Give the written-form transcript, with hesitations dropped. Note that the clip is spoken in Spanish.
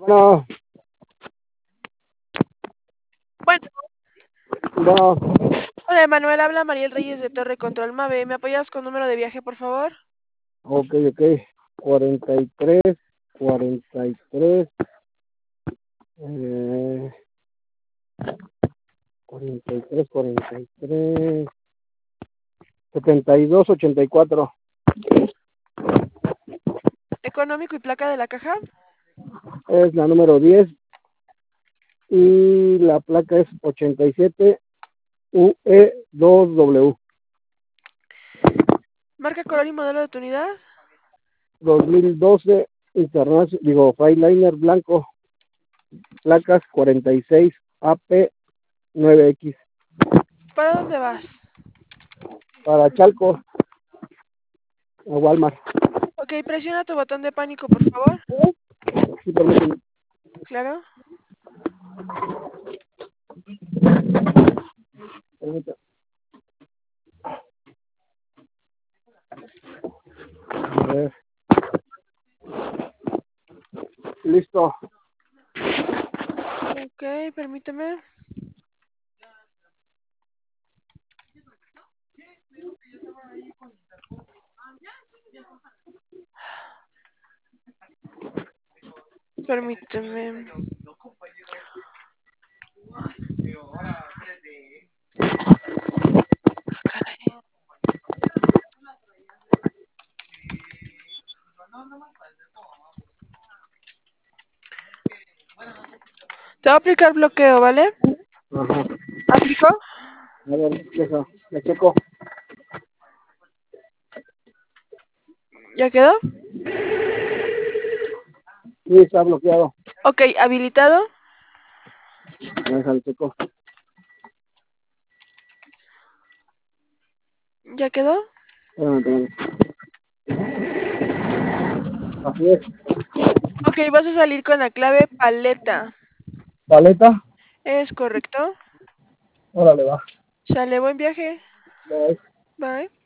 No, Bueno, no. hola Emanuel, habla Mariel Reyes de Torre Control Mave. ¿Me apoyas con número de viaje, por favor? Ok. 43, 43, eh, 43, 43, 72, 84. Económico y placa de la caja. Es la número 10 y la placa es 87 UE2W. Marca, color y modelo de tu unidad. 2012 International, digo, Freightliner blanco, placas 46 AP9X. ¿Para dónde vas? Para Chalco, a Walmart. Ok, presiona tu botón de pánico, por favor. Sí, permíteme. Claro. Permíteme. A ver. Listo. Ok, permíteme. Permíteme. Caray. Te voy a aplicar bloqueo, ¿vale? Ajá. ¿Aplicó? A ver, deja, me checo. ¿Ya quedó? Sí, está bloqueado. Ok, habilitado. Deja, le checo. ¿Ya quedó? Espérame. Así es. Ok, vas a salir con la clave paleta. Paleta. ¿Es correcto? Órale, va. Sale, buen viaje. Bye. Bye.